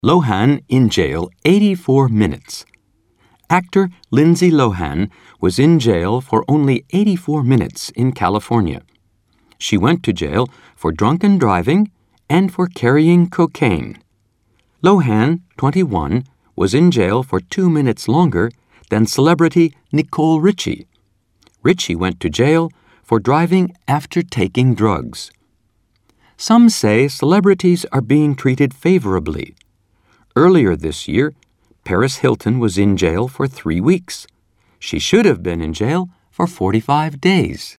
Lohan in jail 84 minutes. Actor Lindsay Lohan was in jail for only 84 minutes in California. She went to jail for drunken driving and for carrying cocaine. Lohan, 21, was in jail for 2 minutes longer than celebrity Nicole Richie. Richie went to jail for driving after taking drugs. Some say celebrities are being treated favorably. Earlier this year, Paris Hilton was in jail for 3 weeks. She should have been in jail for 45 days.